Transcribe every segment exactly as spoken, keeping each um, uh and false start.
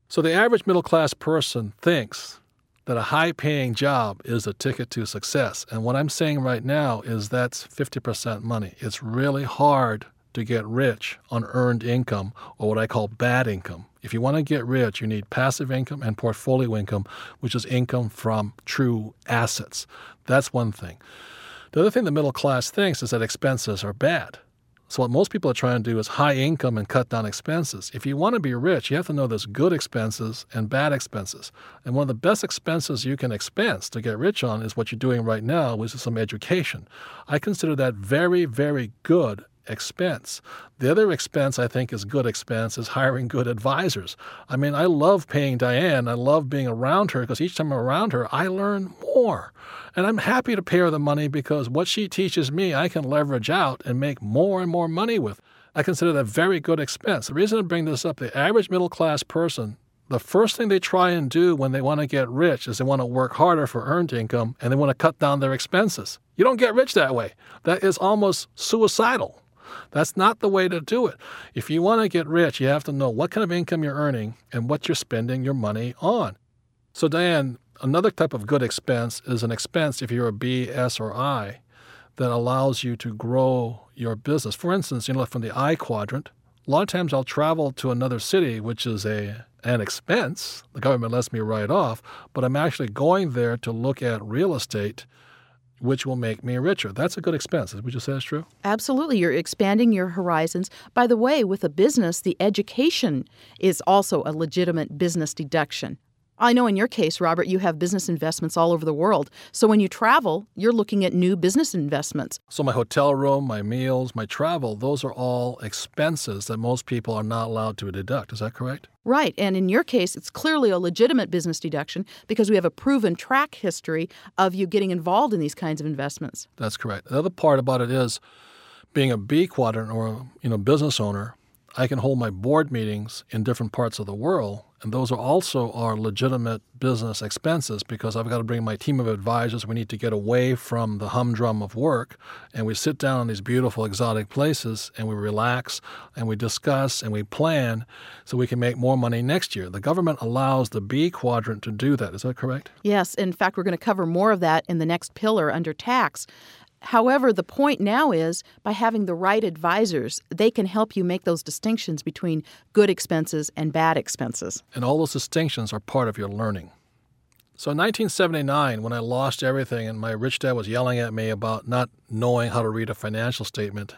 So the average middle-class person thinks that a high-paying job is a ticket to success. And what I'm saying right now is that's fifty percent money. It's really hard to get rich on earned income, or what I call bad income. If you want to get rich, you need passive income and portfolio income, which is income from true assets. That's one thing. The other thing the middle class thinks is that expenses are bad. So what most people are trying to do is high income and cut down expenses. If you want to be rich, you have to know there's good expenses and bad expenses. And one of the best expenses you can expense to get rich on is what you're doing right now, which is some education. I consider that very, very good expense. The other expense I think is good expense is hiring good advisors. I mean, I love paying Diane. I love being around her because each time I'm around her, I learn more. And I'm happy to pay her the money because what she teaches me, I can leverage out and make more and more money with. I consider that very good expense. The reason I bring this up, the average middle-class person, the first thing they try and do when they want to get rich is they want to work harder for earned income and they want to cut down their expenses. You don't get rich that way. That is almost suicidal. That's not the way to do it. If you want to get rich, you have to know what kind of income you're earning and what you're spending your money on. So, Diane, another type of good expense is an expense if you're a B, S, or I that allows you to grow your business. For instance, you know, from the I quadrant, a lot of times I'll travel to another city, which is a an expense. The government lets me write off, but I'm actually going there to look at real estate, which will make me richer. That's a good expense. Would you say that's true? Absolutely. You're expanding your horizons. By the way, with a business, the education is also a legitimate business deduction. I know in your case, Robert, you have business investments all over the world. So when you travel, you're looking at new business investments. So my hotel room, my meals, my travel, those are all expenses that most people are not allowed to deduct. Is that correct? Right. And in your case, it's clearly a legitimate business deduction because we have a proven track history of you getting involved in these kinds of investments. That's correct. The other part about it is being a B quadrant or a you know, business owner, I can hold my board meetings in different parts of the world, and those are also our legitimate business expenses because I've got to bring my team of advisors. We need to get away from the humdrum of work, and we sit down in these beautiful exotic places, and we relax, and we discuss, and we plan so we can make more money next year. The government allows the B quadrant to do that. Is that correct? Yes. In fact, we're going to cover more of that in the next pillar under tax. However, the point now is by having the right advisors, they can help you make those distinctions between good expenses and bad expenses. And all those distinctions are part of your learning. So in nineteen seventy-nine, when I lost everything and my rich dad was yelling at me about not knowing how to read a financial statement,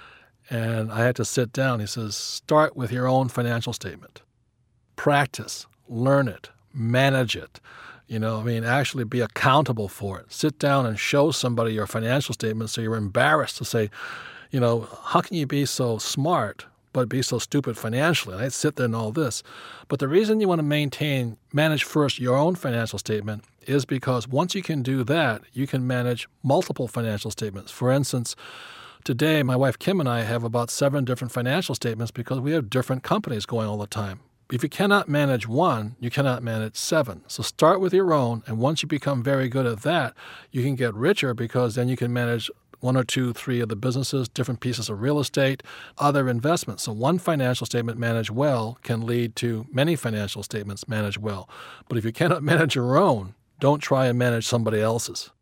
and I had to sit down, he says, start with your own financial statement. Practice, learn it, manage it. You know, I mean, actually be accountable for it. Sit down and show somebody your financial statement so you're embarrassed to say, you know, how can you be so smart but be so stupid financially? And I'd sit there and all this. But the reason you want to maintain, manage first your own financial statement is because once you can do that, you can manage multiple financial statements. For instance, today my wife Kim and I have about seven different financial statements because we have different companies going all the time. If you cannot manage one, you cannot manage seven. So start with your own, and once you become very good at that, you can get richer because then you can manage one or two, three of the businesses, different pieces of real estate, other investments. So one financial statement managed well can lead to many financial statements managed well. But if you cannot manage your own, don't try and manage somebody else's.